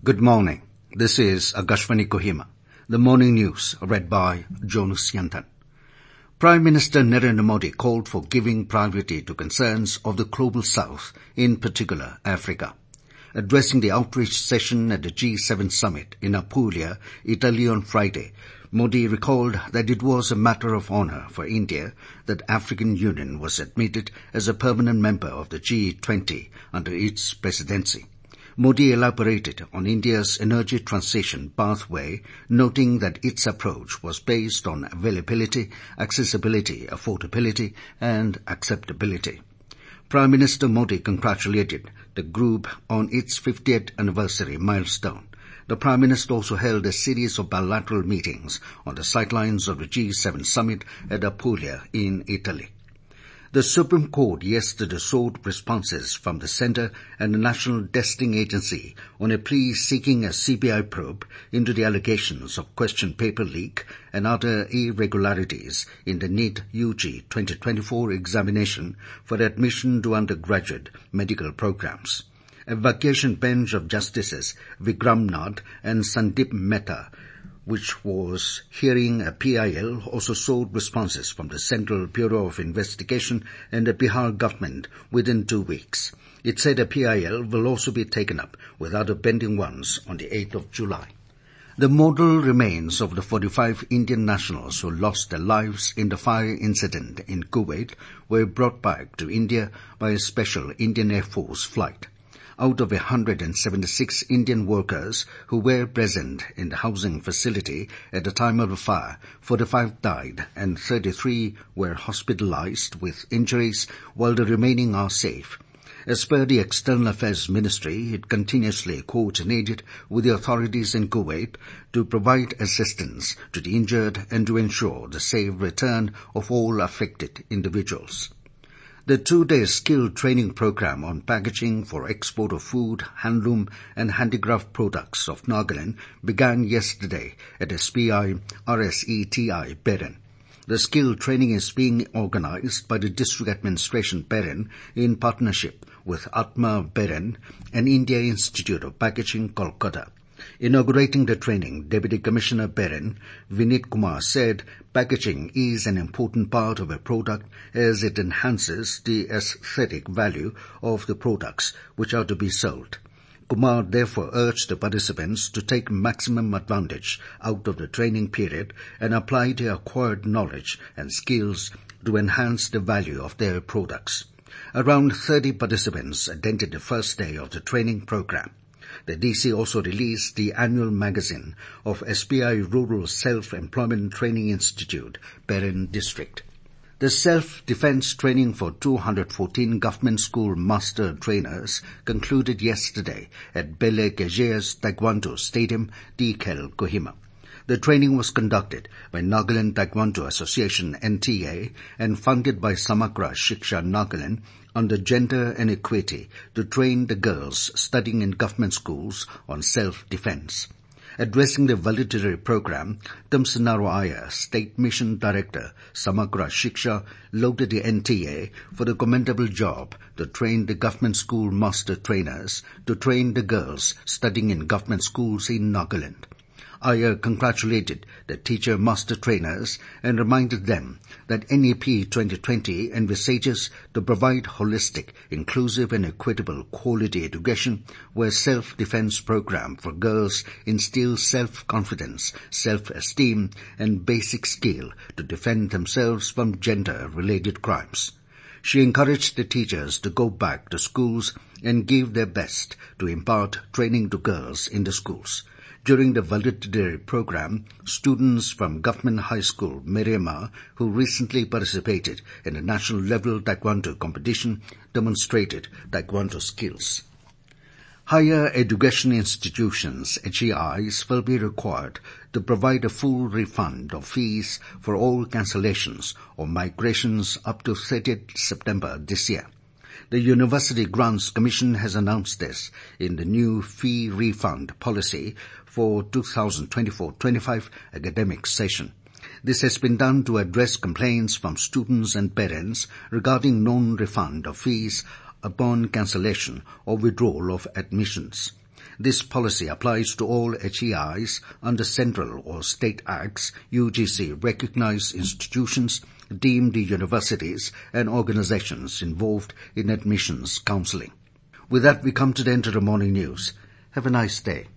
Good morning. This is Akashvani Kohima. The morning news read by Jonas Yantan. Prime Minister Narendra Modi called for giving priority to concerns of the global south, in particular Africa. Addressing the outreach session at the G7 summit in Apulia, Italy on Friday, Modi recalled that it was a matter of honor for India that African Union was admitted as a permanent member of the G20 under its presidency. Modi elaborated on India's energy transition pathway, noting that its approach was based on availability, accessibility, affordability, and acceptability. Prime Minister Modi congratulated the group on its 50th anniversary milestone. The Prime Minister also held a series of bilateral meetings on the sidelines of the G7 summit at Apulia in Italy. The Supreme Court yesterday sought responses from the Centre and the National Testing Agency on a plea seeking a CBI probe into the allegations of question paper leak and other irregularities in the NEET UG 2024 examination for admission to undergraduate medical programs. A vacation bench of Justices Vikram Nath and Sandeep Mehta, which was hearing a PIL, also sought responses from the Central Bureau of Investigation and the Bihar government within 2 weeks. It said a PIL will also be taken up with other pending ones on the 8th of July. The mortal remains of the 45 Indian nationals who lost their lives in the fire incident in Kuwait were brought back to India by a special Indian Air Force flight. Out of 176 Indian workers who were present in the housing facility at the time of the fire, 45 died and 33 were hospitalized with injuries, while the remaining are safe. As per the External Affairs Ministry, it continuously coordinated with the authorities in Kuwait to provide assistance to the injured and to ensure the safe return of all affected individuals. The 2-day skill training program on packaging for export of food, handloom and handicraft products of Nagaland began yesterday at SBI RSETI Beren. The skill training is being organized by the District Administration Beren in partnership with Atma Beren and India Institute of Packaging, Kolkata. Inaugurating the training, Deputy Commissioner Beren, Vinit Kumar, said packaging is an important part of a product as it enhances the aesthetic value of the products which are to be sold. Kumar therefore urged the participants to take maximum advantage out of the training period and apply their acquired knowledge and skills to enhance the value of their products. Around 30 participants attended the first day of the training program. The DC also released the annual magazine of SBI Rural Self-Employment Training Institute, Beren District. The self-defense training for 214 government school master trainers concluded yesterday at Bele Kejeas Taekwondo Stadium, Dikhel, Kohima. The training was conducted by Nagaland Taekwondo Association NTA and funded by Samagra Shiksha Nagaland under gender and equity to train the girls studying in government schools on self-defense. Addressing the valedictory program, Tamsanaro Iyer, State Mission Director, Samagra Shiksha, lauded the NTA for the commendable job to train the government school master trainers to train the girls studying in government schools in Nagaland. Iyer congratulated the teacher master trainers and reminded them that NEP 2020 envisages to provide holistic, inclusive and equitable quality education where self-defense program for girls instills self-confidence, self-esteem and basic skill to defend themselves from gender-related crimes. She encouraged the teachers to go back to schools and give their best to impart training to girls in the schools. During the valedictory program, students from Government High School, Merema, who recently participated in a national-level taekwondo competition, demonstrated taekwondo skills. Higher education institutions, HEIs, will be required to provide a full refund of fees for all cancellations or migrations up to 30th September this year. The University Grants Commission has announced this in the new fee refund policy for 2024-25 academic session. This has been done to address complaints from students and parents regarding non-refund of fees upon cancellation or withdrawal of admissions. This policy applies to all HEIs under central or state acts, UGC-recognized institutions, deemed universities and organizations involved in admissions counseling. With that, we come to the end of the morning news. Have a nice day.